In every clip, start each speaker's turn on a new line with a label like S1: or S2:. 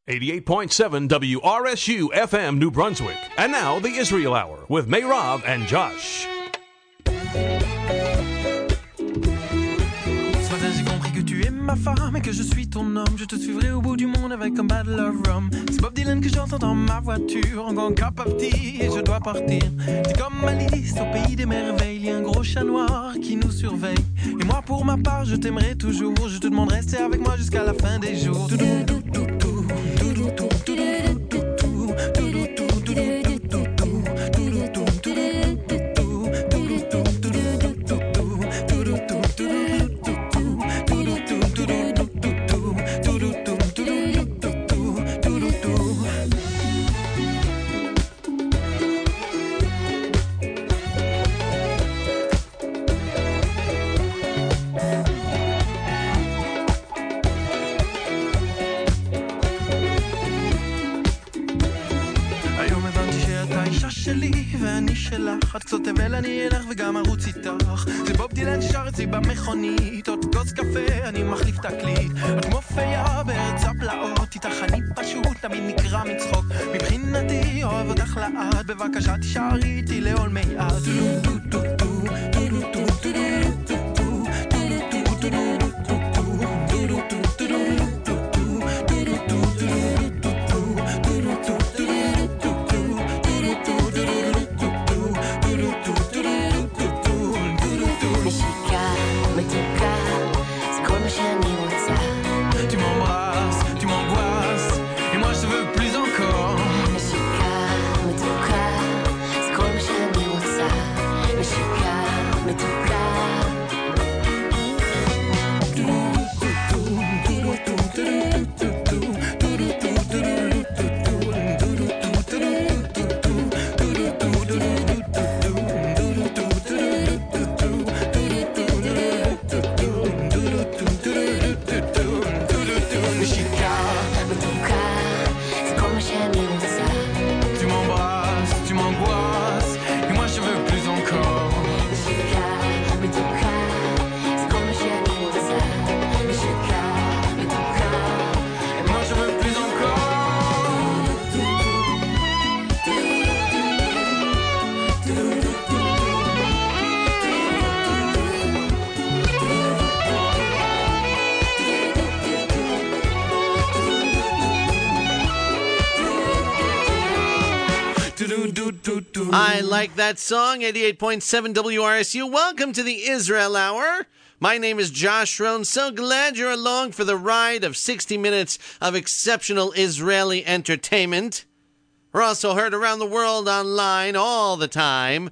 S1: 88.7 WRSU FM New Brunswick. And now the Israel Hour with Meirav and Josh.
S2: Ce matin j'ai compris que tu es ma femme et que je suis ton homme. Je te suivrai au bout du monde avec un bottle of rum. C'est Bob Dylan que j'entends dans ma voiture. Encore un cup of tea et je dois partir. C'est comme Alice au pays des merveilles. Il y a un gros chat noir qui nous surveille. Et moi pour ma part je t'aimerai toujours. Je te demanderai rester avec moi jusqu'à la fin des jours. שלך, את קצות תבל אני אלך וגם ערוץ איתך. זה בוב דילן ששר אצלי במכונית, עוד כוס קפה אני מחליף תקליט. את כמו פיה בארץ הפלאות, איתך אני פשוט תמיד נקרא מצחוק. מבחינתי אוהב אותך לאט, בבקשה תשארי איתי לעולמי עד.
S3: I like that song, 88.7 WRSU. Welcome to the Israel Hour. My name is Josh Rohn. So glad you're along for the ride of 60 minutes of exceptional Israeli entertainment. We're also heard around the world online all the time.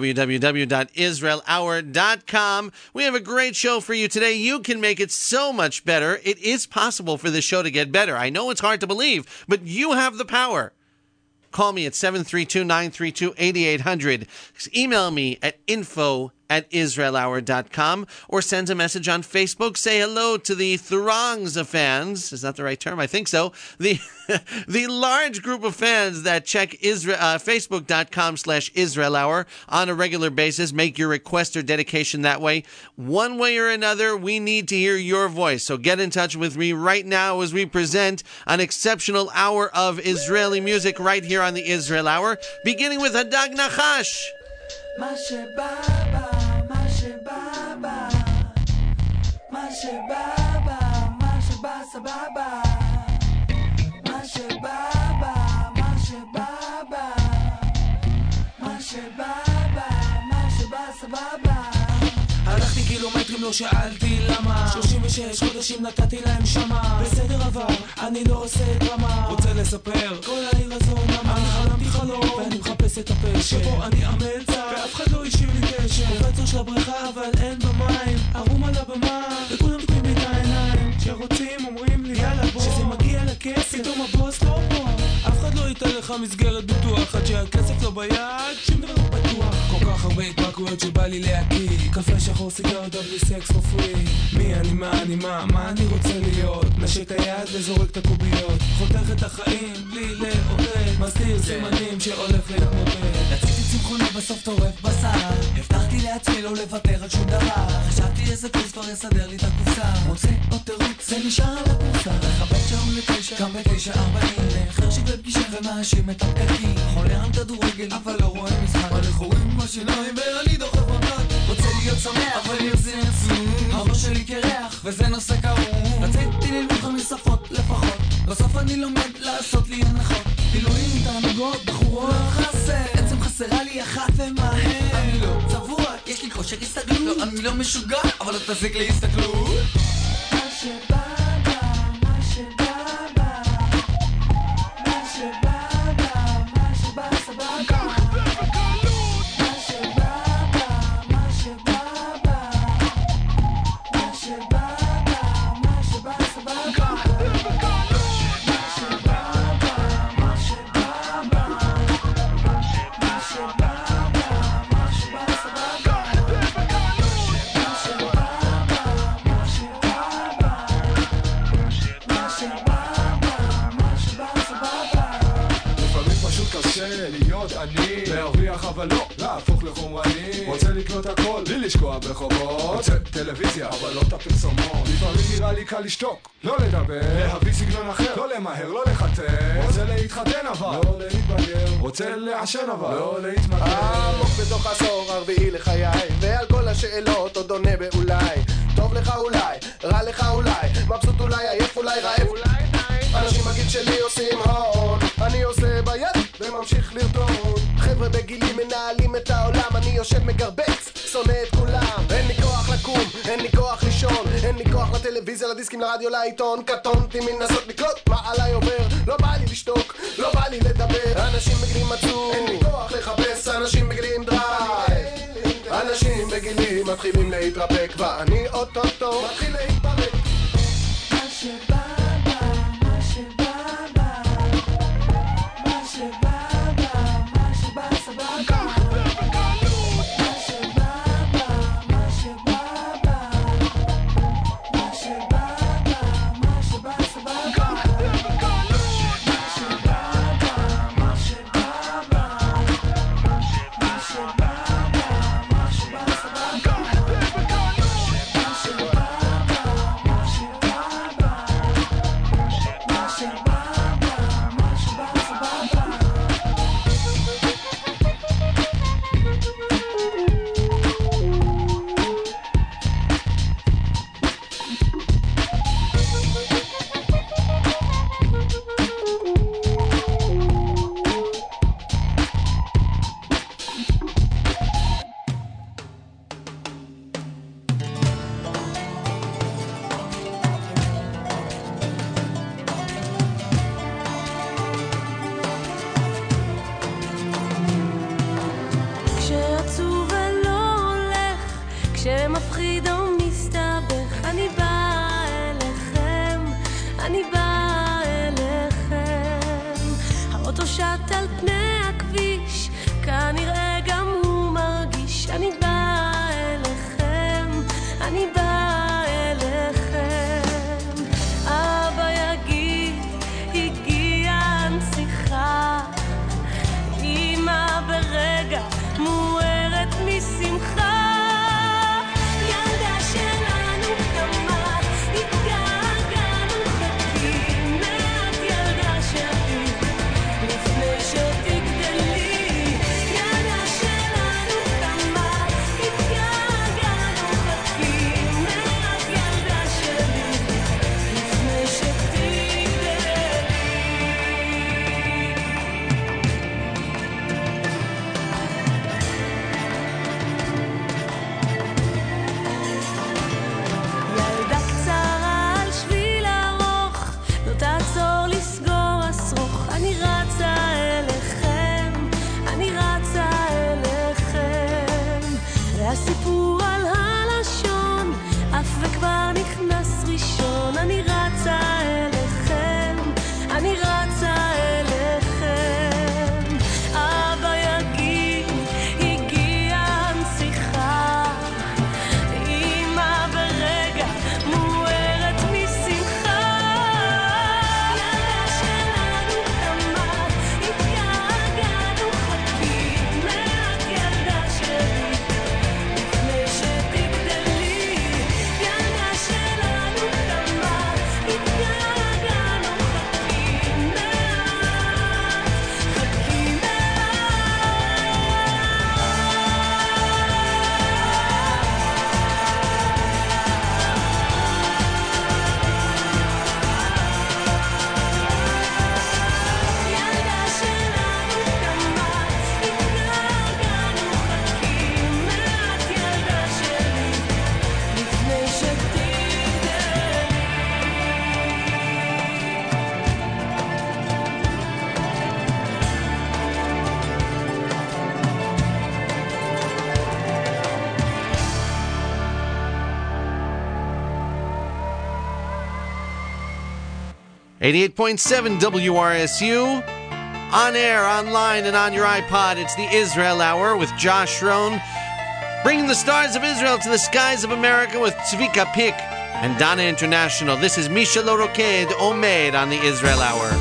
S3: www.israelhour.com. We have a great show for you today. You can make it so much better. It is possible for this show to get better. I know it's hard to believe, but you have the power. Call me at 732-932-8800. Email me at info@israelhour.com or send a message on Facebook. Say hello to the throngs of fans. Is that the right term? I think so. The large group of fans that check Facebook.com/IsraelHour on a regular basis. Make your request or dedication that way. One way or another, we need to hear your voice. So get in touch with me right now as we present an exceptional hour of Israeli music right here on the Israel Hour, beginning with Hadag Nachash.
S4: מה שבא בא, מה שבא בא, מה שבא בא, מה שבא סבבה, מה שבא בא, מה שבא בא, מה שבא בא, מה שבא סבבה.
S5: הלכתי קילומטרים לא שאלתי למה 36 חודשים נתתי להם שמה בסדר עבר, אני לא עושה דרמה רוצה לספר כל העיר הזו נמה אני חלמתי חלום ואני מחפש את הפשע שבו אני אמצע ואף אחד לא השאיר לי קשר קופצו של הבריכה אבל אין במים ערום על הבמה וכולם פתאים לי את העיניים שרוצים אומרים לי יאללה בוא שזה מגיע לכסף פתאום הבוס לא פה אף אחד לא ייתן לך מסגרת ביטוח עד שהכסף לא ביד שום דבר לא בטוח כל כך הרבה התמכרויות שבא לי להקיא קפה שחור סיגרות בלי סקס for free מי אני מה אני מה אני רוצה להיות נשק את היד וזורק את הקוביות חותך את החיים בלי לעודד מסתיר סימנים שהולך להתמודד
S4: רציתי צמחוני בסוף טורף בשר הבטחתי לעצמי לא לוותר על שום דבר חשבתי איזה פריס כבר יסדר לי את הקופסה מוצא עוד תירוץ זה נשאר על הקופסה לחבק שעון לתשע קם ב9 9:40 מאחר שבפגישה ומאשים את הפקקים חולה על כדורגל אבל לא רואה משחק הולך רואים בשיניים ואני דוחף מבט רוצה להיות שמח אבל יוצא עצוב הראש שלי קרח וזה נושא כאוב רציתי ללמוד 5 שפות לפחות בסוף אני לומד לעשות לי הנחות בילויים, תענוגות, בחורות לא חסר עצם חסרה לי אחת ומהר אני לא צבוע, יש לי כושר הסתגלות לא, אני לא משוגע אבל לא תזיק לי הסתגלות מה שבא
S6: להרוויח אבל לא להפוך לחומרני רוצה לקנות הכל בלי לשקוע בחובות רוצה טלוויזיה אבל לא את הפרסומות לפעמים נראה לי קל לשתוק לא לדבר להביא סגנון אחר לא למהר לא לחתר רוצה להתחתן אבל לא להתבגר רוצה לעשן אבל לא להתמכר עמוק בתוך עשור הרביעי לחיי ועל כל השאלות עוד עונה באולי טוב לך אולי רע לך אולי מבסוט אולי עייף אולי רעב אולי אנשים בגיל שלי עושים הון אני עושה ביד וממשיך לרדון חבר'ה בגילי מנהלים את העולם אני יושב מגרבץ, שונא את כולם אין לי כוח לקום, אין לי כוח לישון אין לי כוח לטלוויזיה, לדיסקים, לרדיו, לעיתון קטונתי מנסות לקלוט מה עליי עובר לא בא לי לשתוק, לא בא לי לדבר אנשים בגילים מצאו, אין לי כוח לחפש אנשים בגילים דרייב אנשים בגילים מתחילים להתרפק ואני אוטוטו מתחיל להתפרק מה שבא
S3: 88.7 WRSU. On air, online, and on your iPod, it's the Israel Hour with Josh Schroen. Bringing the stars of Israel to the skies of America with Tzvika Pick and Dana International. This is Misha Lo Roked Omed on the Israel Hour.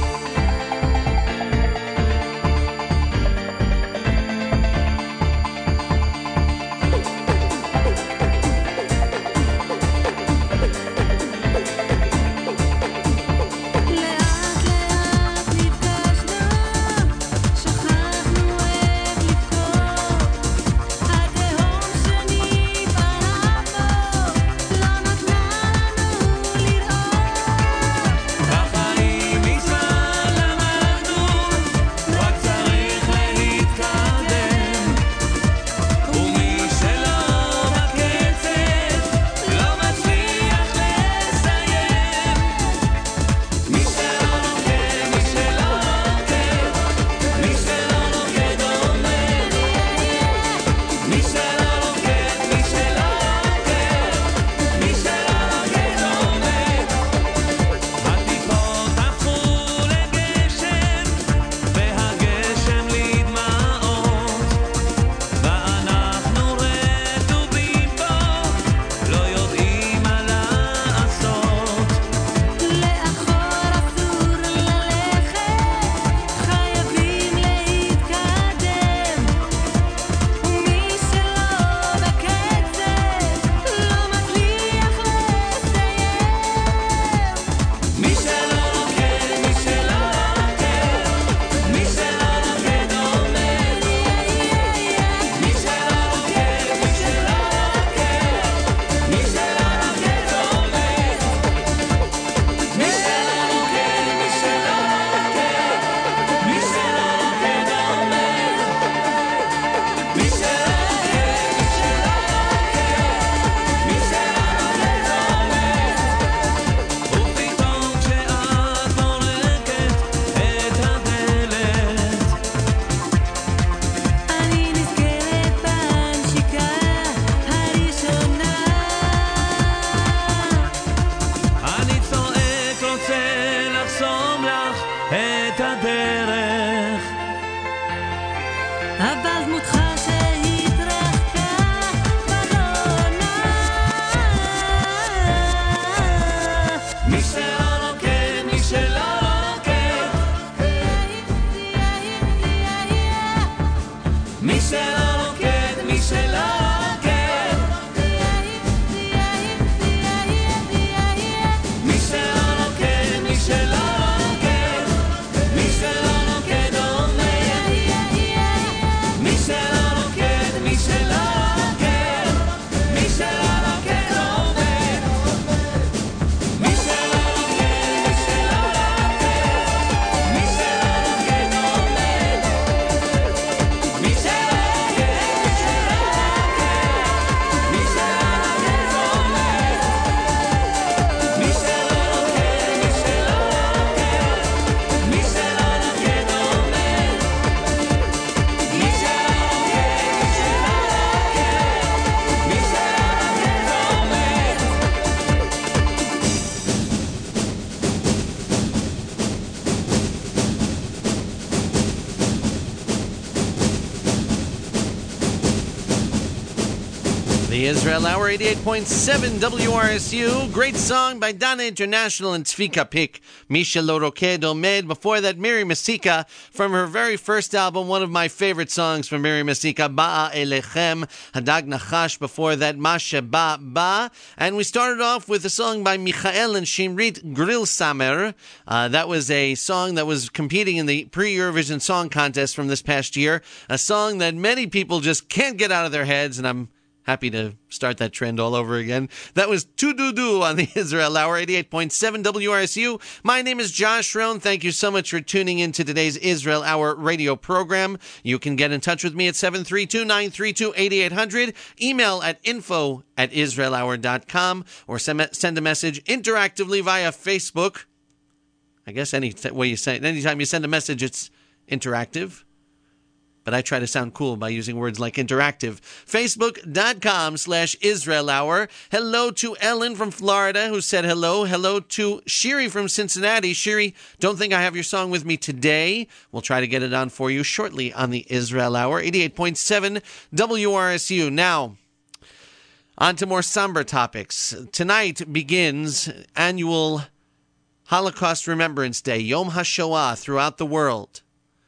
S3: The Israel Hour, 88.7 WRSU. Great song by Dana International and Tzvika Pick, Misha Lo Roked Omed. Before that, Miri Mesika from her very first album, one of my favorite songs from Miri Mesika, Ba'a Elechem, Hadag Nachash. Before that, Masha Ba Ba. And we started off with a song by Michael and Shimrit Grill Samer. That was a song that was competing in the pre-Eurovision Song Contest from this past year. A song that many people just can't get out of their heads, and I'm happy to start that trend all over again. That was Tu Du Du on the Israel Hour, 88.7 WRSU. My name is Josh Schroen. Thank you so much for tuning in to today's Israel Hour radio program. You can get in touch with me at 732-932-8800. Email at info@israelhour.com or send a message interactively via Facebook. I guess anytime you send a message, it's interactive. but I try to sound cool by using words like interactive. Facebook.com/Israel Hour. Hello to Ellen from Florida who said hello. Hello to Shiri from Cincinnati. Shiri, don't think I have your song with me today. We'll try to get it on for you shortly on the Israel Hour. 88.7 WRSU. Now, on to more somber topics. Tonight begins annual Holocaust Remembrance Day, Yom HaShoah, throughout the world.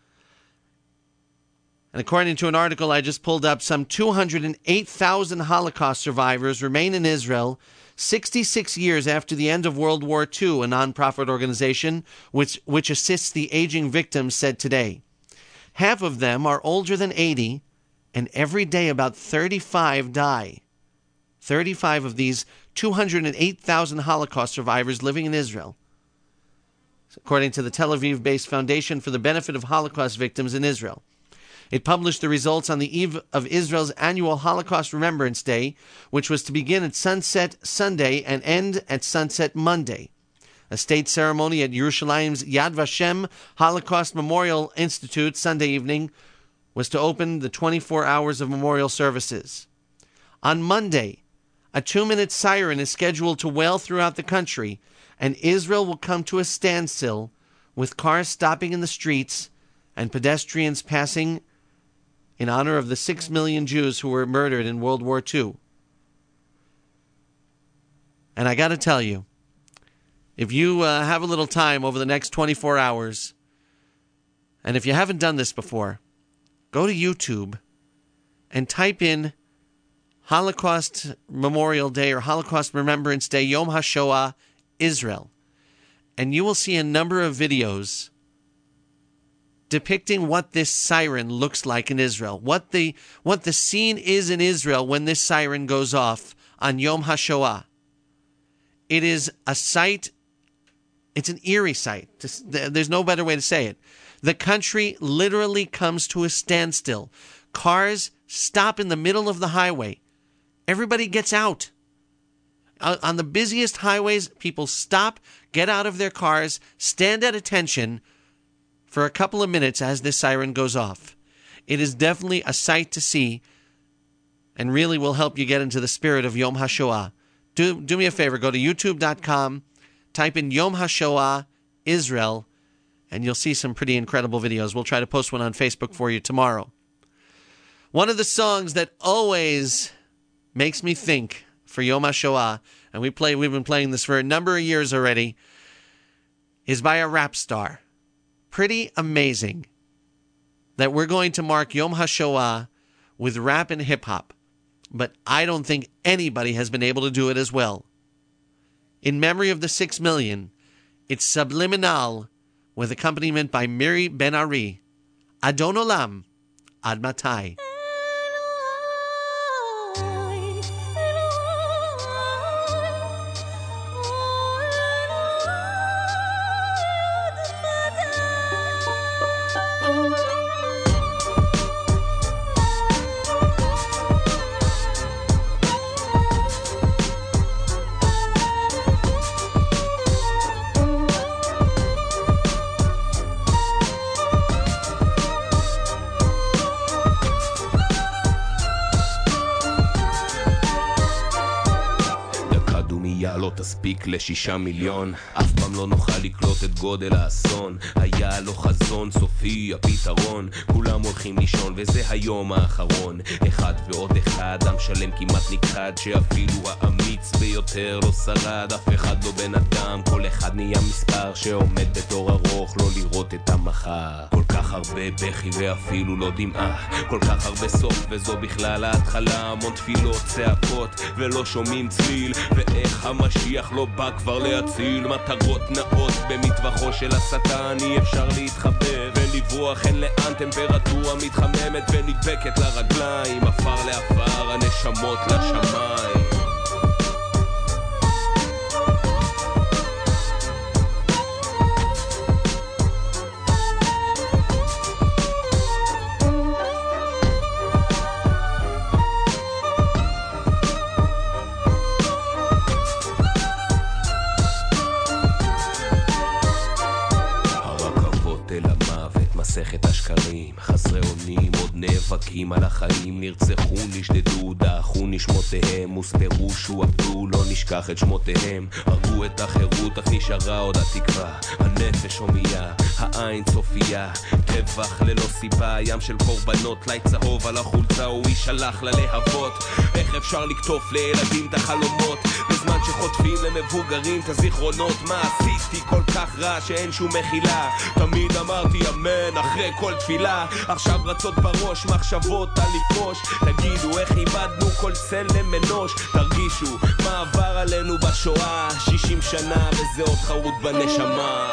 S3: And according to an article I just pulled up, some 208,000 Holocaust survivors remain in Israel 66 years after the end of World War II, a nonprofit organization which assists the aging victims said today. Half of them are older than 80, and every day about 35 die. 35 of these 208,000 Holocaust survivors living in Israel, according to the Tel Aviv-based Foundation for the Benefit of Holocaust Victims in Israel. It published the results on the eve of Israel's annual Holocaust Remembrance Day, which was to begin at sunset Sunday and end at sunset Monday. A state ceremony at Yerushalayim's Yad Vashem Holocaust Memorial Institute Sunday evening was to open the 24 hours of memorial services. On Monday, a 2-minute siren is scheduled to wail throughout the country, and Israel will come to a standstill, with cars stopping in the streets and pedestrians passing in honor of the 6 million Jews who were murdered in World War II. And I got to tell you, if you have a little time over the next 24 hours, and if you haven't done this before, go to YouTube and type in Holocaust Memorial Day or Holocaust Remembrance Day, Yom HaShoah, Israel. And you will see a number of videos depicting what this siren looks like in Israel, what the scene is in Israel when this siren goes off on Yom HaShoah. It is a sight, it's an eerie sight. There's no better way to say it. The country literally comes to a standstill. Cars stop in the middle of the highway. Everybody gets out. On the busiest highways, people stop, get out of their cars, stand at attention for a couple of minutes as this siren goes off. It is definitely a sight to see and really will help you get into the spirit of Yom HaShoah. Do me a favor, go to youtube.com, type in Yom HaShoah, Israel, and you'll see some pretty incredible videos. We'll try to post one on Facebook for you tomorrow. One of the songs that always makes me think for Yom HaShoah, and we've been playing this for a number of years already, is by a rap star. Pretty amazing that we're going to mark Yom HaShoah with rap and hip-hop, but I don't think anybody has been able to do it as well. In memory of the 6 million, it's Subliminal with accompaniment by Miri Ben Ari. Adon Olam, Ad Matai.
S7: לא תספיק ל6 מיליון, אף פעם לא נוכל לקלוט את גודל האסון. היה לו חזון סופי הפתרון, כולם הולכים לישון וזה היום האחרון. אחד ועוד אחד, עם שלם כמעט נכחד, שאפילו האמיץ ביותר לא שרד. אף אחד לא בן אדם, כל אחד נהיה מספר שעומד בתור ארוך לא לראות את המחר. כל כך הרבה בכי ואפילו לא דמעה, כל כך הרבה סוף וזו בכלל ההתחלה. המון תפילות, צעקות ולא שומעים צליל, ואיך המשיח לא בא כבר להציל. מטרות נאות במטווחו של השטן, אי אפשר להתחבא ולברוח, אין לאן. טמפרטורה מתחממת ונדבקת לרגליים, עפר לעפר, הנשמות לשמיים. מסכת השקרים, חסרי אונים עוד נאבקים על החיים, נרצחו, נשדדו, דחו נשמותיהם, הוסתרו, שועבדו, לא נשכח את שמותיהם, הרגו את החירות אך נשארה עוד התקווה, הנפש הומייה, העין צופייה, טבח ללא סיבה, ים של קורבנות, לי צהוב על החולצה, הוא יישלח ללהבות. איך אפשר לקטוף לילדים את החלומות בזמן שחוטפים למבוגרים את הזיכרונות? מה עשיתי כל כך רע שאין שום מחילה? תמיד אמרתי אמן אחרי כל תפילה, עכשיו רצות בראש מחשבות על לפרוש, תגידו איך איבדנו כל צלם אנוש, תרגישו מה עבר עלינו בשואה, 60 שנה וזה עוד חרוט בנשמה.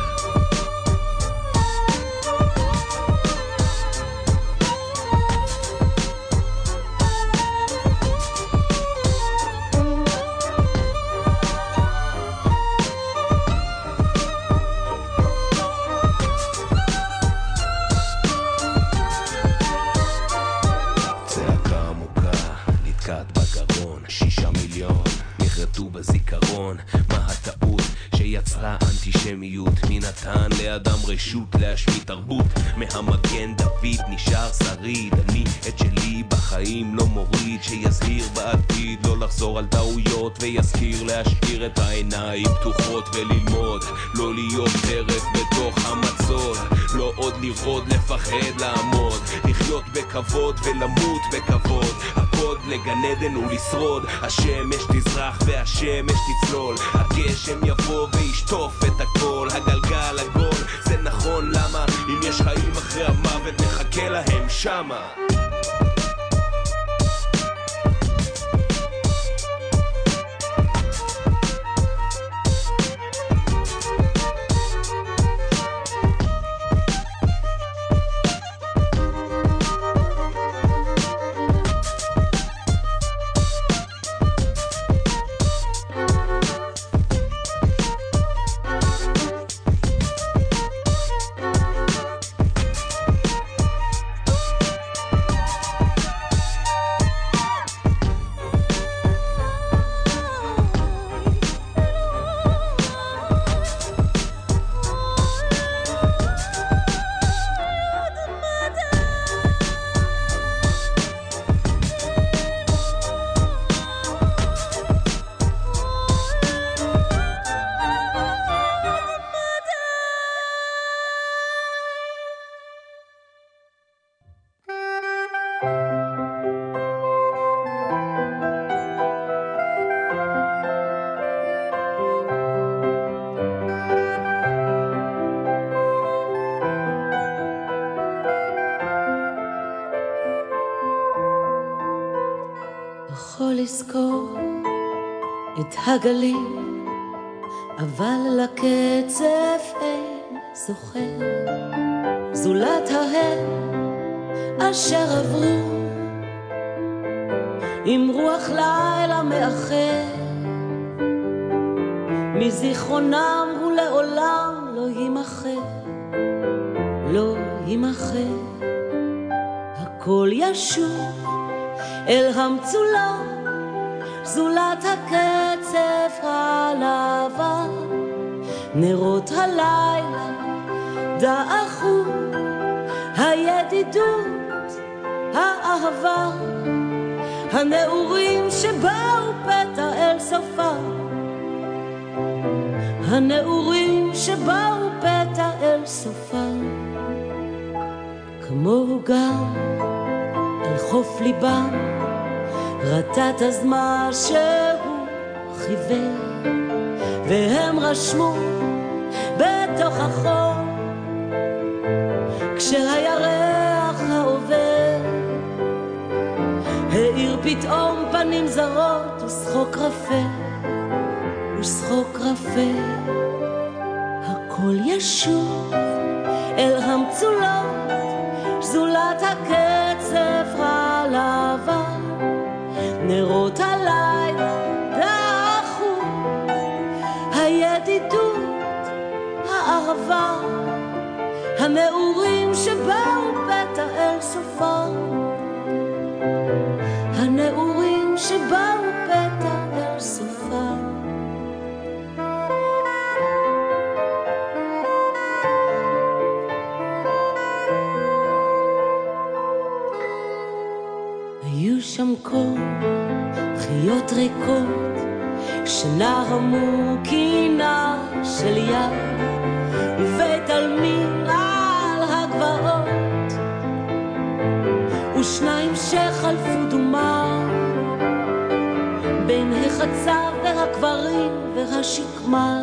S7: בזיכרון, מה הטעות שיצרה אנטישמיות? מי נתן לאדם רשות להשמיד תרבות? מהמגן דוד נשאר שריד, אני את שלי בחיים לא מוריד, שיזהיר בעתיד לא לחזור על טעויות, ויזכיר להשאיר את העיניים פתוחות וללמוד, לא להיות טרף בתוך המצוד, לא עוד לראות, לפחד לעמוד, לחיות בכבוד ולמות בכבוד, הקוד לגן עדן ולשרוד, השמש תזרח והשמש תצלול, הגשם יבוא וישטוף את הכל, הגלגל עגול, זה נכון, למה? אם יש חיים אחרי המוות נחכה להם שמה.
S8: לזכור את הגלים, אבל לקצף אין זוכר, זולת ההם אשר עברו עם רוח לילה מאחר, מזיכרונם הוא לעולם לא יימחר, לא יימחר. הכל ישוב אל המצולות, זולת הקצף הלבן, נרות הלילה דעכו, הידידות, האהבה, הנעורים שבאו פתע אל סופם, הנעורים שבאו פתע אל סופם, כמוהו גם אל חוף ליבם רטט אז מה שהוא חיוור, והם רשמו בתוך החור כשהירח העובר העיר פתאום פנים זרות ושחוק רפה ושחוק רפה. הכל ישוב אל המצולות, זולת הקצף הלבן, נרות הלילה דעכו, הידידות, האהבה, הנעורים שבאו פתע אל סופם, הנעורים שבאו פתע אל סופם. שם קור, חיות ריקות שנרמו קינה של יד, ובית עלמין על הגבעות, ושניים שחלפו דומה בין החצב והקברים והשקמה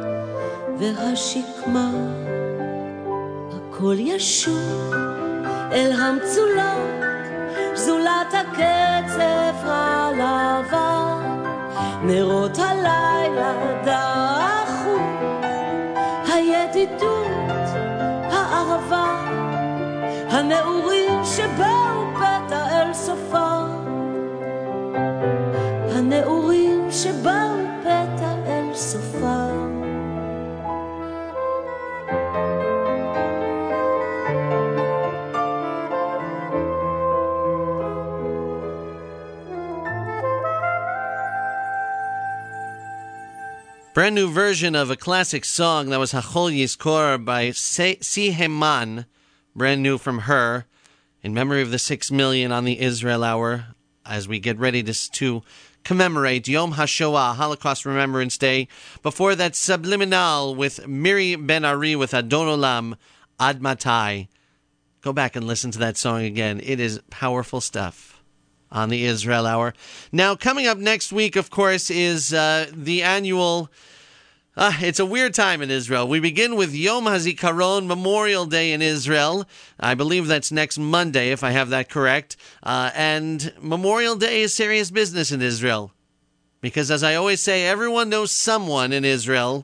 S8: והשקמה. הכל ישוב אל המצולות, זולת הקצף הלבן, נרות הלילה דחו, הידידות, האהבה, הנעורים שבאו פתע אל סופה, הנעורים שבאו פתע אל סופה.
S3: Brand new version of a classic song that was Hachol Yizkor by Si Heman, brand new from her, in memory of the 6 million on the Israel Hour, as we get ready to commemorate Yom HaShoah, Holocaust Remembrance Day. Before that, Subliminal with Miri Ben Ari with Adon Olam, Ad Matai. Go back and listen to that song again. It is powerful stuff on the Israel Hour. Now, coming up next week, of course, is the annual... it's a weird time in Israel. We begin with Yom HaZikaron, Memorial Day in Israel. I believe that's next Monday, if I have that correct. And Memorial Day is serious business in Israel. Because as I always say, everyone knows someone in Israel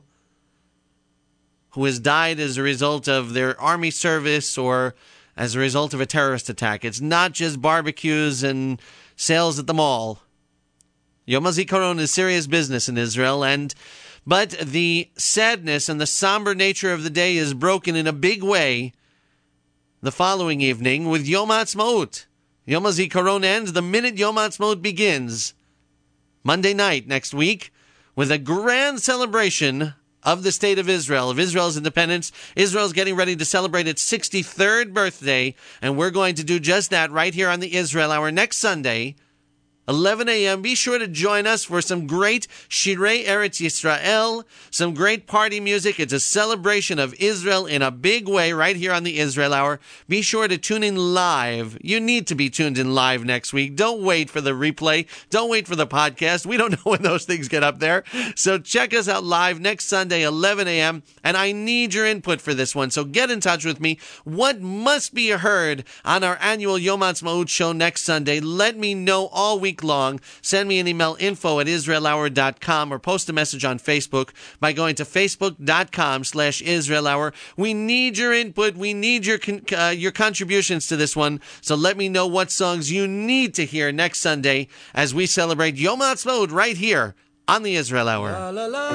S3: who has died as a result of their army service or as a result of a terrorist attack. It's not just barbecues and sales at the mall. Yom HaZikaron is serious business in Israel, but the sadness and the somber nature of the day is broken in a big way the following evening with Yom HaAtzmaut. Yom HaZikaron ends the minute Yom HaAtzmaut begins. Monday night next week with a grand celebration of the state of Israel, of Israel's independence. Israel's getting ready to celebrate its 63rd birthday, and we're going to do just that right here on the Israel Hour next Sunday, 11 a.m. Be sure to join us for some great Shirei Eretz Yisrael, some great party music. It's a celebration of Israel in a big way right here on the Israel Hour. Be sure to tune in live. You need to be tuned in live next week. Don't wait for the replay. Don't wait for the podcast. We don't know when those things get up there. So check us out live next Sunday, 11 a.m. And I need your input for this one. So get in touch with me. What must be heard on our annual Yom HaAtzmaut show next Sunday? Let me know all week long. Send me an email, info@israelhour.com, or post a message on Facebook by going to facebook.com/IsraelHour. We need your input. We need your contributions to this one. So let me know what songs you need to hear next Sunday as we celebrate Yom HaAtzmaut right here on the Israel Hour. La, la, la,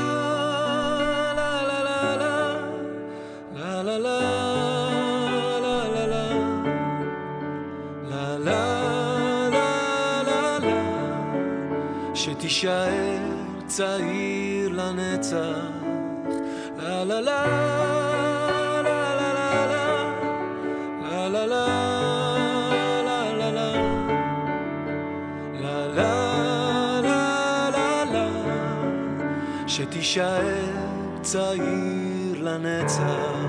S3: la, la, la, la, la, la.
S5: שתישאר צעיר לנצח, לה לה לה לה לה לה לה לה לה לה לה לה לה, שתישאר צעיר לנצח.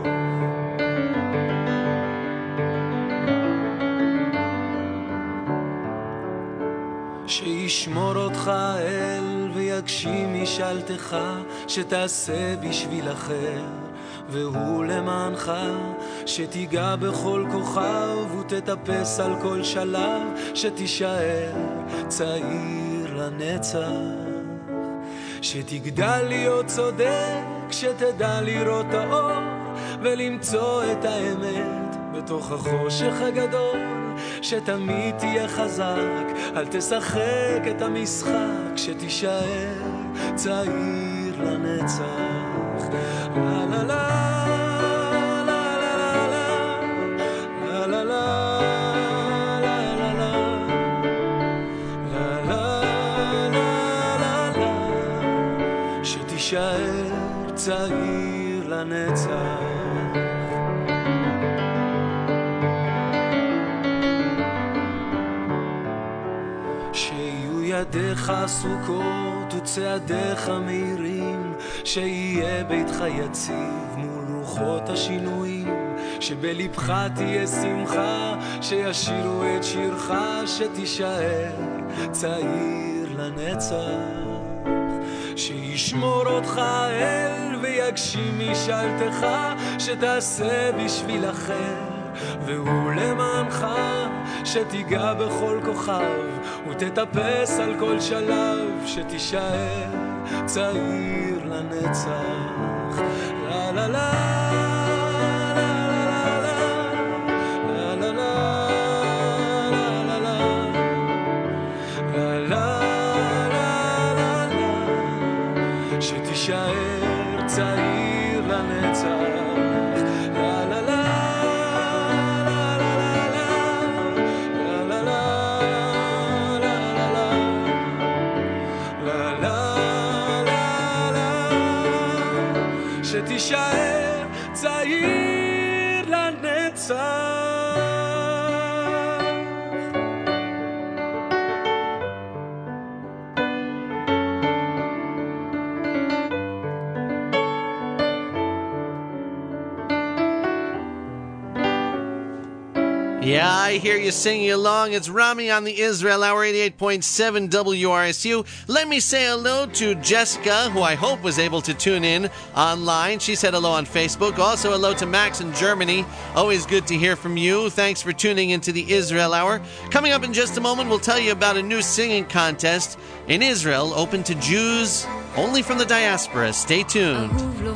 S5: שישמור אותך אל ויגשים משאלתך, שתעשה בשביל אחר והוא למענך, שתיגע בכל כוכב ותטפס על כל שלב, שתישאר צעיר לנצח, שתגדל להיות צודק, שתדע לראות האור ולמצוא את האמת בתוך החושך הגדול, שתמיד תהיה חזק, אל תשחק את המשחק, שתישאר צעיר לנצח. לה לה לה לה לה לה לה לה לה לה, שתישאר צעיר לנצח. ידיך סוכות וצעדיך מהירים, שיהיה ביתך יציב מול רוחות השינויים, שבלבך תהיה שמחה, שישירו את שירך, שתישאר צעיר לנצח, שישמור אותך אל ויגשים משאלתך, שתעשה בשביל אחר והוא למענך, שתיגע בכל כוכב ותטפס על כל שלב, שתישאר צעיר לנצח. לה לה לה שתישאר צעיר לנצח. לה לה לה לה לה לה לה לה לה, שתישאר צעיר לנצח.
S3: Yeah, I hear you singing along. It's Rami on the Israel Hour, 88.7 WRSU. Let me say hello to Jessica, who I hope was able to tune in online. She said hello on Facebook. Also hello to Max in Germany. Always good to hear from you. Thanks for tuning into the Israel Hour. Coming up in just a moment, we'll tell you about a new singing contest in Israel, open to Jews only from the diaspora. Stay tuned.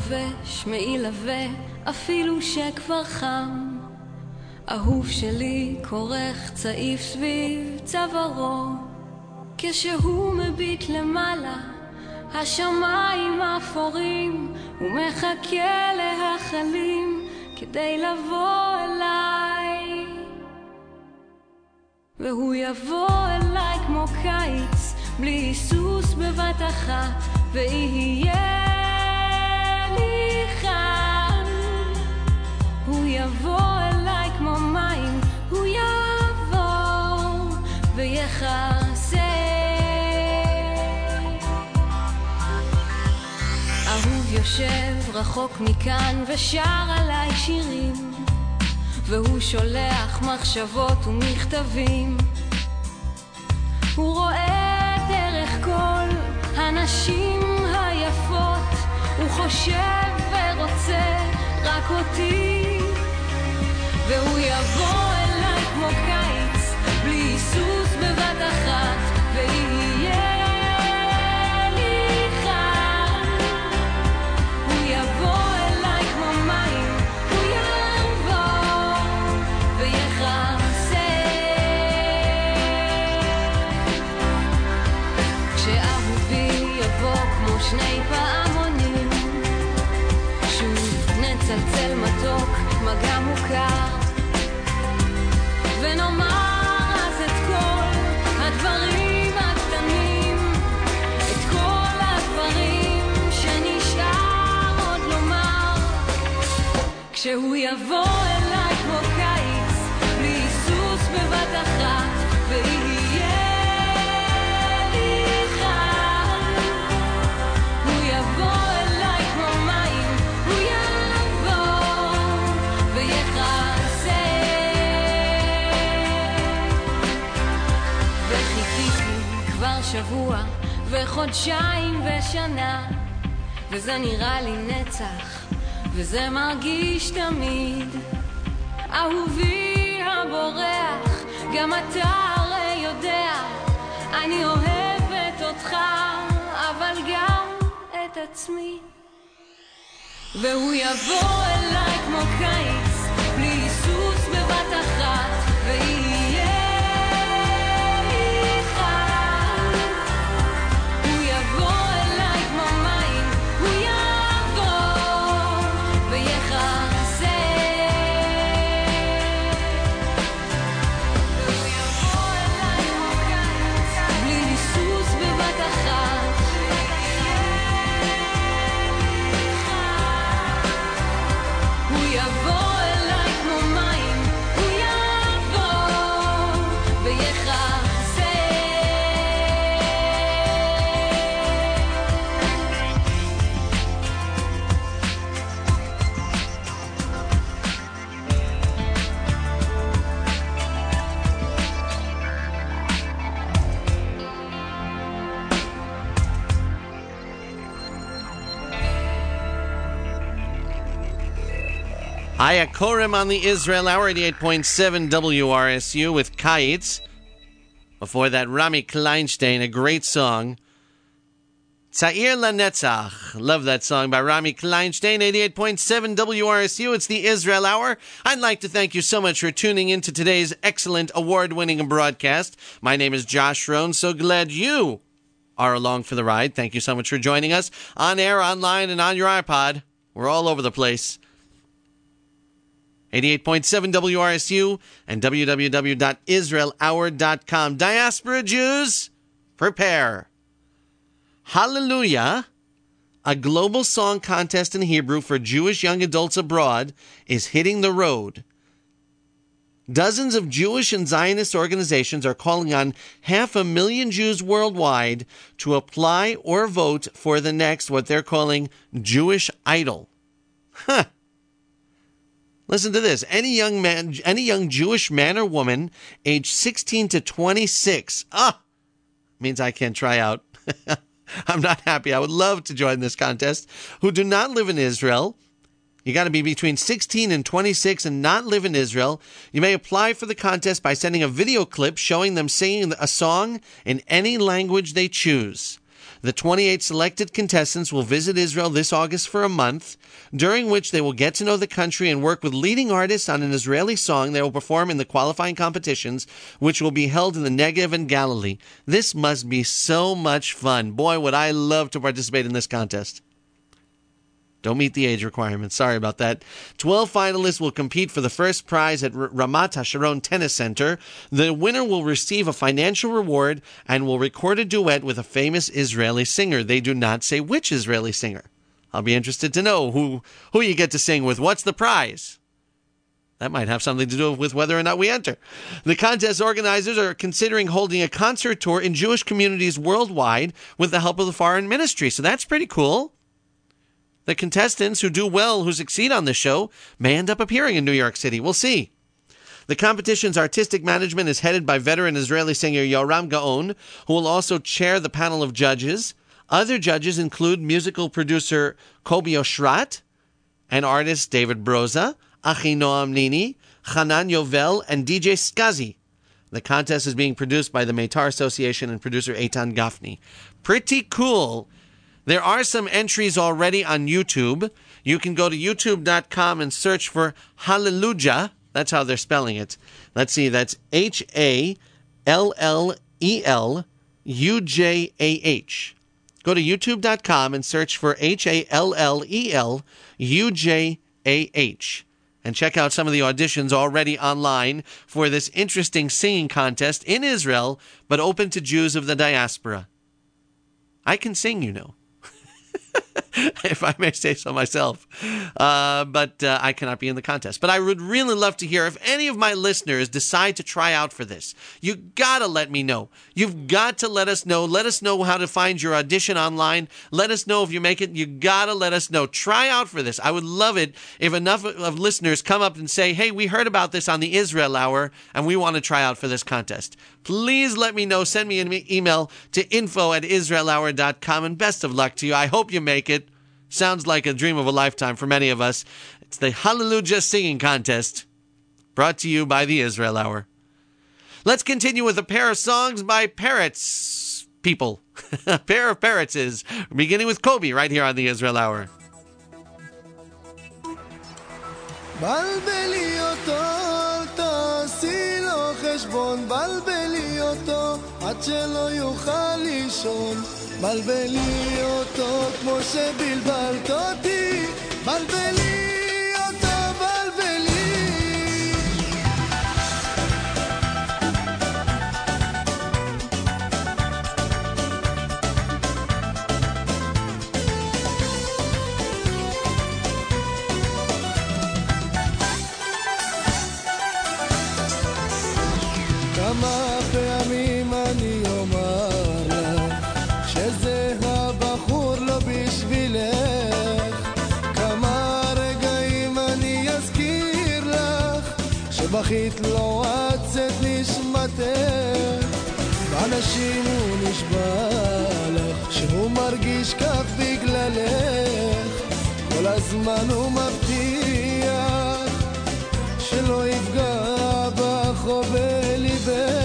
S8: אהוב שלי כורך צעיף סביב צווארו, כשהוא מביט למעלה השמיים אפורים, הוא מחכה להחלים כדי לבוא אליי, והוא יבוא אליי כמו קיץ בלי היסוס בבת אחת, ויהיה לי חם. הוא יבוא אליי כמו מים, הוא יבוא ויחסה. אהוב יושב רחוק מכאן ושר עליי שירים, והוא שולח מחשבות ומכתבים, הוא רואה דרך כל הנשים היפות, הוא חושב ורוצה רק אותי, והוא יבוא אליי כמו קיץ בלי היסוס בבת אחת, ויהיה לי חם. הוא יבוא אליי כמו מים, הוא יבוא ויחסה. כשאהובי יבוא כמו שני פעמונים, שוב נצלצל מתוק מגע מוכר, ונאמר אז את כל הדברים הקטנים, את כל הדברים שנשאר עוד לומר. כשהוא יבוא אליי כמו קיץ בלי היסוס בבת אחת, ויהיה לי חם. הוא יבוא אליי כמו מים, הוא יבוא ויחסה. וחיכיתי כבר שבוע וחודשיים ושנה, וזה נראה לי נצח, וזה מרגיש תמיד. אהובי הבורח, גם אתה הרי יודע, אני אוהבת אותך, אבל גם את עצמי. והוא יבוא אליי כמו קיץ בלי היסוס בבת אחת, ויהיה לי חם. הוא יבוא אליי כמו מים, הוא יבוא ויחסה. והוא יבוא אליי כמו קיץ בלי היסוס בבת אחת, הוא יבוא
S3: Aya Korem on the Israel Hour, 88.7 WRSU with Kayitz. Before that, Rami Kleinstein, a great song. Tzair Lanetzach. Love that song by Rami Kleinstein, 88.7 WRSU. It's the Israel Hour. I'd like to thank you so much for tuning in to today's excellent award-winning broadcast. My name is Josh Rohn. So glad you are along for the ride. Thank you so much for joining us on air, online, and on your iPod. We're all over the place. 88.7 WRSU and www.israelhour.com. Diaspora Jews, prepare. Hallelujah, a global song contest in Hebrew for Jewish young adults abroad, is hitting the road. Dozens of Jewish and Zionist organizations are calling on 500,000 Jews worldwide to apply or vote for the next, what they're calling, Jewish Idol. Huh. Listen to this. Any young Jewish man or woman aged 16 to 26, means I can't try out. I'm not happy. I would love to join this contest. Who do not live in Israel. You got to be between 16 and 26 and not live in Israel. You may apply for the contest by sending a video clip showing them singing a song in any language they choose. The 28 selected contestants will visit Israel this August for a month, during which they will get to know the country and work with leading artists on an Israeli song they will perform in the qualifying competitions, which will be held in the Negev and Galilee. This must be so much fun. Boy, would I love to participate in this contest. Don't meet the age requirement. Sorry about that. 12 finalists will compete for the first prize at Ramat HaSharon Tennis Center. The winner will receive a financial reward and will record a duet with a famous Israeli singer. They do not say which Israeli singer. I'll be interested to know who you get to sing with. What's the prize? That might have something to do with whether or not we enter. The contest organizers are considering holding a concert tour in Jewish communities worldwide with the help of the Foreign Ministry. So that's pretty cool. The contestants who do well, who succeed on the show, may end up appearing in New York City. We'll see. The competition's artistic management is headed by veteran Israeli singer Yoram Gaon, who will also chair the panel of judges. Other judges include musical producer Kobi Oshrat and artist David Broza, Achinoam Nini, Hanan Yovel, and DJ Skazi. The contest is being produced by the Meitar Association and producer Eitan Gafni. Pretty cool. There are some entries already on YouTube. You can go to youtube.com and search for Hallelujah. That's how they're spelling it. Let's see, that's HALLELUJAH. Go to youtube.com and search for HALLELUJAH. And check out some of the auditions already online for this interesting singing contest in Israel, but open to Jews of the diaspora. I can sing, you know. If I may say so myself. But I cannot be in the contest. But I would really love to hear if any of my listeners decide to try out for this. You got to let me know. You've got to let us know. Let us know how to find your audition online. Let us know if you make it. You got to let us know. Try out for this. I would love it if enough of listeners come up and say, hey, we heard about this on the Israel Hour, and we want to try out for this contest. Please let me know. Send me an email to info@israelhour.com, and best of luck to you. I hope you make it. Sounds like a dream of a lifetime for many of us. It's the Hallelujah Singing Contest, brought to you by the Israel Hour. Let's continue with a pair of songs by parrots people. A pair of parrots, beginning with Kobi right here on the Israel Hour.
S9: בלבלי אותו, תעשי לו חשבון, בלבלי אותו, עד שלא יוכל לישון. בלבלי אותו כמו שבלבלת אותי, בלבלי אותו, בלבלי. כמה פעמים אני אומר לך שזה הבחור לא בשבילך, כמה רגעים אני אזכיר לך שבכית לו עצת נשמתך, באנשים הוא נשבע לך שהוא מרגיש כך בגללך, כל הזמן הוא מבטיח לא יפגע בך או בליבך.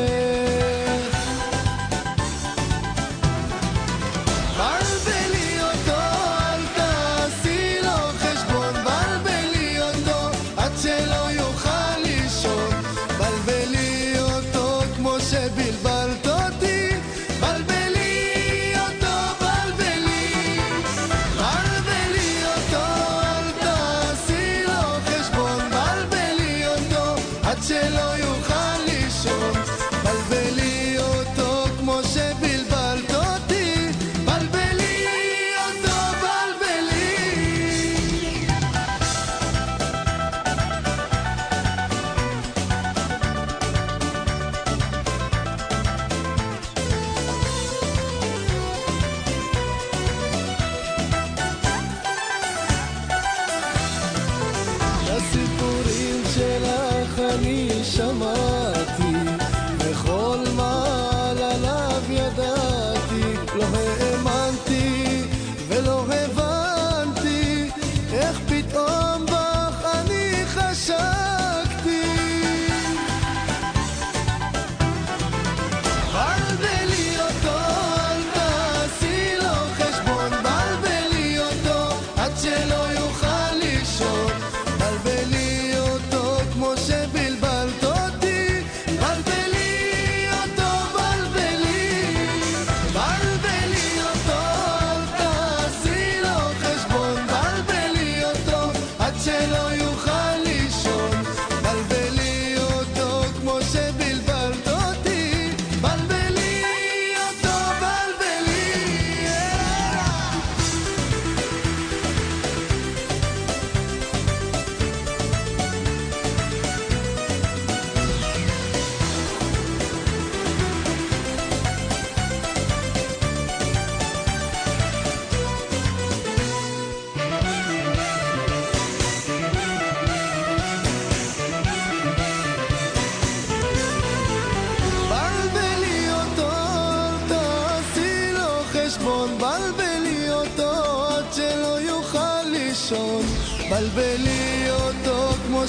S9: בלבלי אותו כמו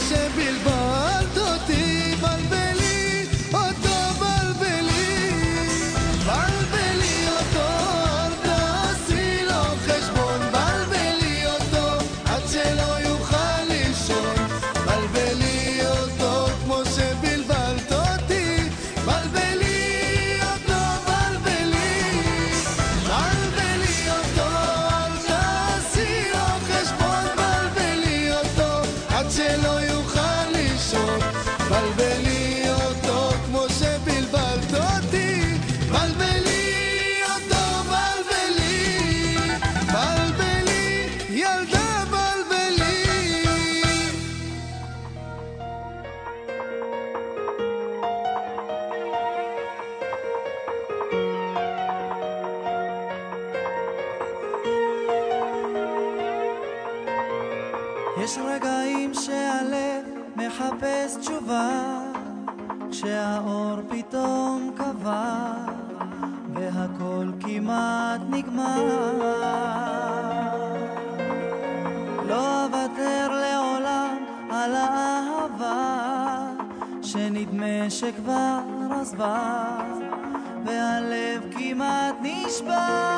S9: שבלבלת אותי, בלבלי אותו, בלבלי, בלבלי אותו, אל תעשי לו חשבון, בלבלי אותו עד שלא יוכל לישון, בלבלי אותו כמו שבלבלת אותי, בלבלי אותו, בלבלי, בלבלי אותו, אל תעשי לו חשבון, שלא יוכל לישון, בלבלי אותו כמו שבלבלת אותי, בלבלי אותו, בלבלי, בלבלי, ילדה בלבלי.
S10: יש רגעים שהלב מחפש תשובה, כשהאור פתאום קבע והכל כמעט נגמר. לא אוותר לעולם על האהבה שנדמה שכבר עזבה והלב כמעט נשבר.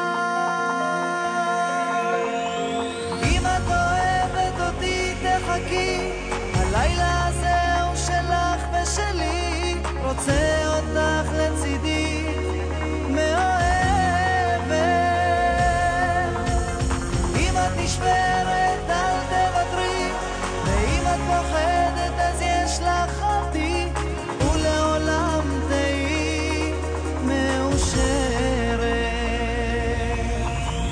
S10: אם את אוהבת אותי תחכי, הלילה הזה הוא שלך ושלי, רוצה אותך לצידי מאוהבת. אם את נשברת אל תוותרי, ואם את פוחדת אז יש לך אותי, ולעולם תהי מאושרת.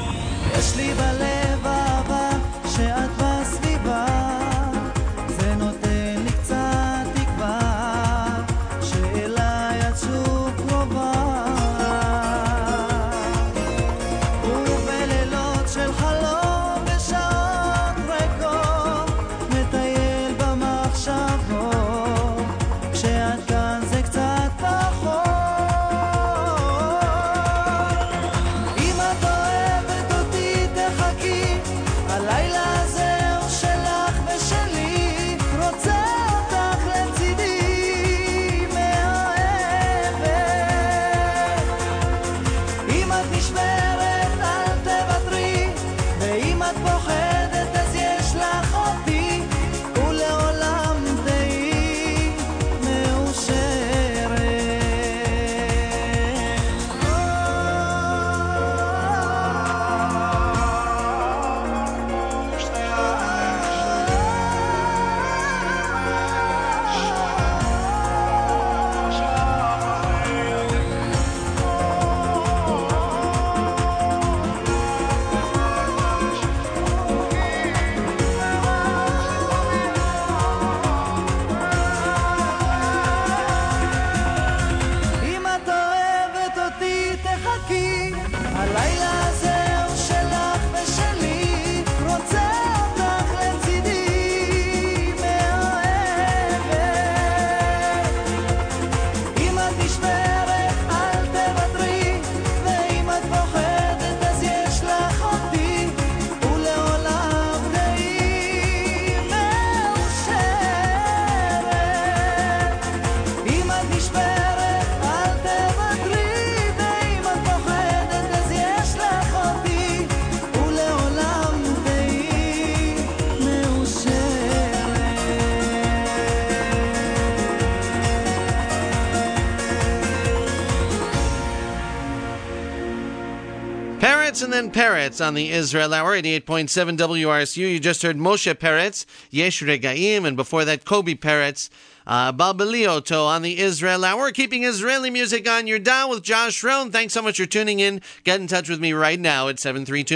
S3: and then Peretz on the Israel Hour, 88.7 WRSU. You just heard Moshe Peretz, Yesh Regaim, and before that, Kobe Peretz, Balbalioto on the Israel Hour. Keeping Israeli music on your dial with Josh Rohn. Thanks so much for tuning in. Get in touch with me right now at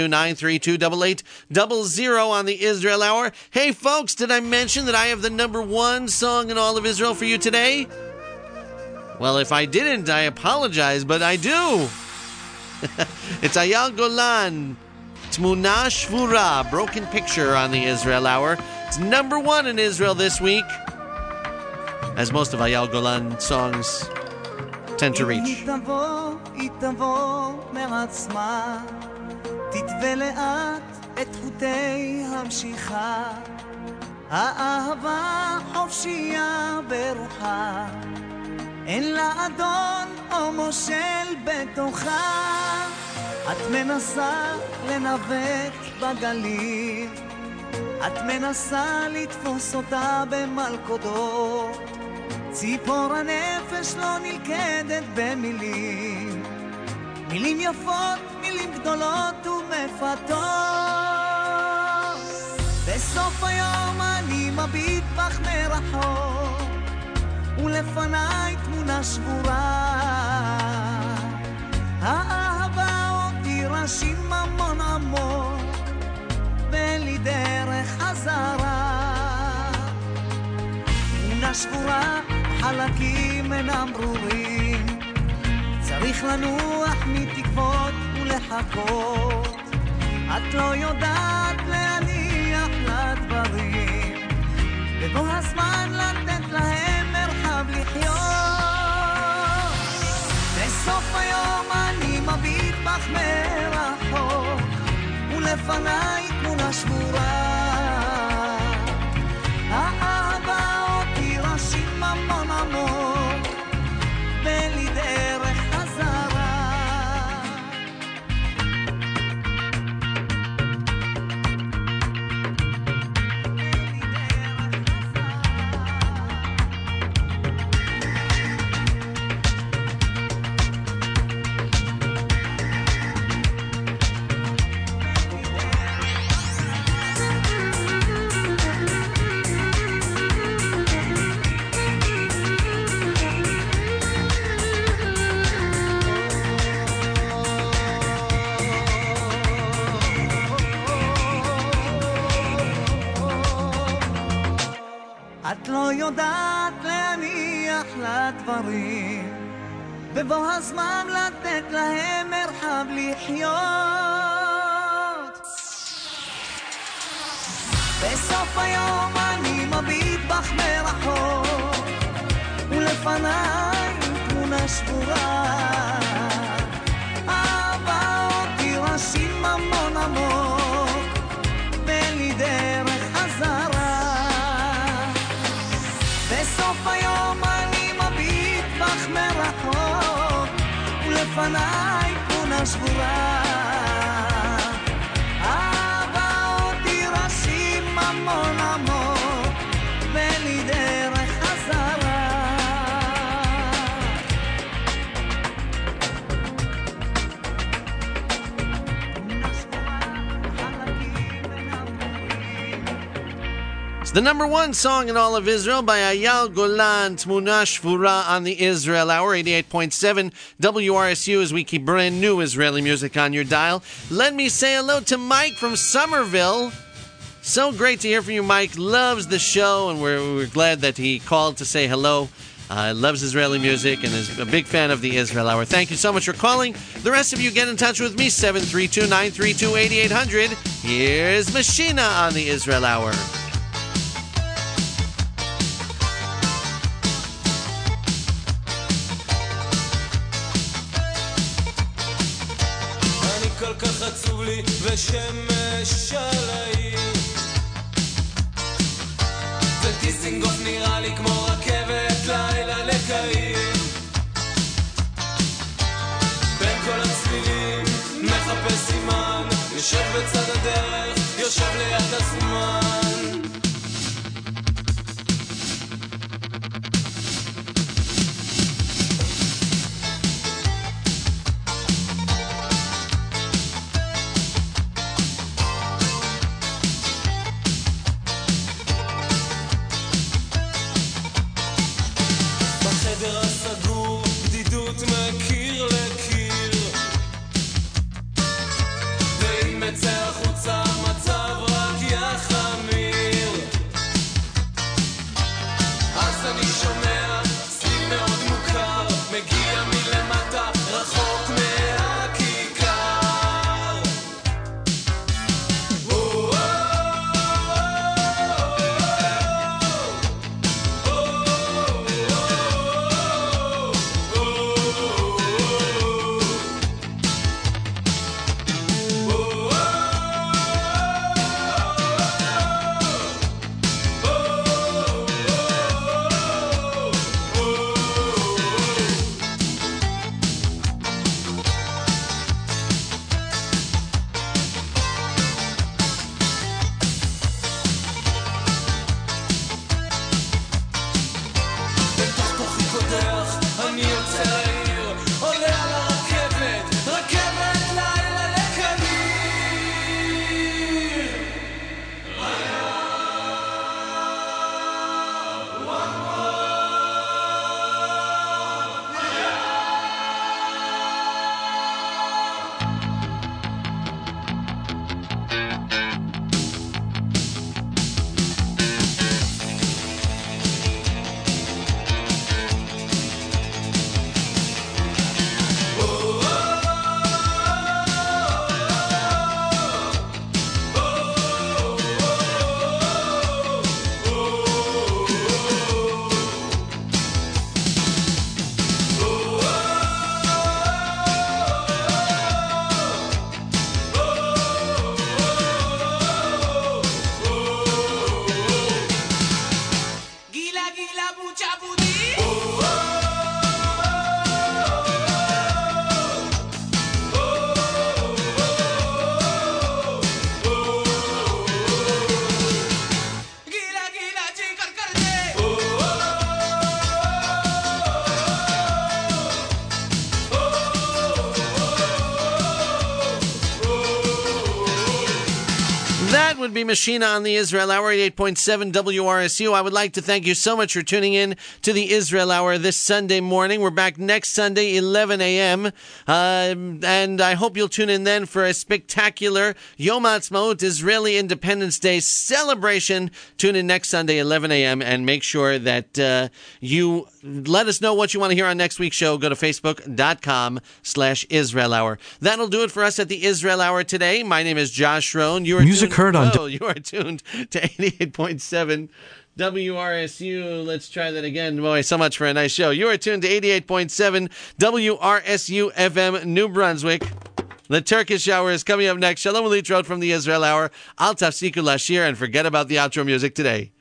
S3: 732-932-8800 on the Israel Hour. Hey, folks, did I mention that I have the number one song in all of Israel for you today? Well, if I didn't, I apologize, but I do. It's Eyal Golan, Tmuna Shvura, Broken Picture on the Israel Hour. It's number one in Israel this week, as most of Eyal Golan songs tend to reach.
S10: היא תבוא מעצמה, תתווה לאט את חוטי המשיכה, האהבה חופשייה ברוחה, אין לה אדון או מושל בתוכה, את מנסה לנווט בגליל, את מנסה לתפוס אותה במלכודות, ציפור הנפש לא נלכדת במילים, מילים יפות, מילים גדולות ומפתות. בסוף היום אני מביט בך מרחוק, ולפניי תמונה שבורה, האהבה אותי רשים המון עמוק, ולי דרך חזרה, תמונה שבורה, חלקים אינם ברורים, צריך לנוח מתקוות ולחכות, את לא יודעת להניח לדברים, בבוא הזמן לתת להם מרחב לחיות. בסוף היום אני מביט בך מרחוק, ולפניי תמונה שבורה, האהבה אותי רשים המון עמוק, ולי דרך חזרה. את לא יודעת להניח לדברים, בבוא הזמן לתת להם מרחב לחיות. בסוף היום אני מביט בך מרחוק, ולפניי תמונה שבורה, אהבה אותי רשים המון עמוק, ולי דרך חזרה. בסוף היום אני מביט בך מרחוק, ולפניי תמונה שבורה, אהבה אותי רשים המון עמוק, ולי דרך חזרה.
S3: It's the number one song in all of Israel by Eyal Golan, Tmuna Shvura on the Israel Hour, 88.7 WRSU, as we keep brand new Israeli music on your dial. Let me say hello to Mike from Somerville. So great to hear from you, Mike. Loves the show, and we're glad that he called to say hello. Loves Israeli music and is a big fan of the Israel Hour. Thank you so much for calling. The rest of you get in touch with me, 732-932-8800. Here's Machina on the Israel Hour.
S5: כל כך עצוב לי ושמש על העיר, וטיסינגוף נראה לי כמו רכבת לילה לקהיר, בין כל הצלילים מחפש סימן, יושב בצד הדרך, יושב ליד הזמן. אני שומע סים מאוד מוכר מגיע מלמטה רחוק מהכיכר אני יוצא לעיר, עולה על הרכבת, רכבת לילה לקהיר.
S3: That would be Machina on the Israel Hour, 88.7 WRSU. I would like to thank you so much for tuning in to the Israel Hour this Sunday morning. We're back next Sunday, 11 a.m. And I hope you'll tune in then for a spectacular Yom Ha'atzmaut, Israeli Independence Day celebration. Tune in next Sunday, 11 a.m. and make sure that you let us know what you want to hear on next week's show. Go to facebook.com/Israel Hour. That'll do it for us at the Israel Hour today. My name is Josh Rohn. You are
S1: Music heard on...
S3: you are tuned to 88.7 WRSU. Let's try that again. Boy, so much for a nice show. You are tuned to 88.7 WRSU FM New Brunswick. The Turkish Hour is coming up next. Shalom Alitro from the Israel Hour. Al Tafsiku Lashir, and forget about the outro music today.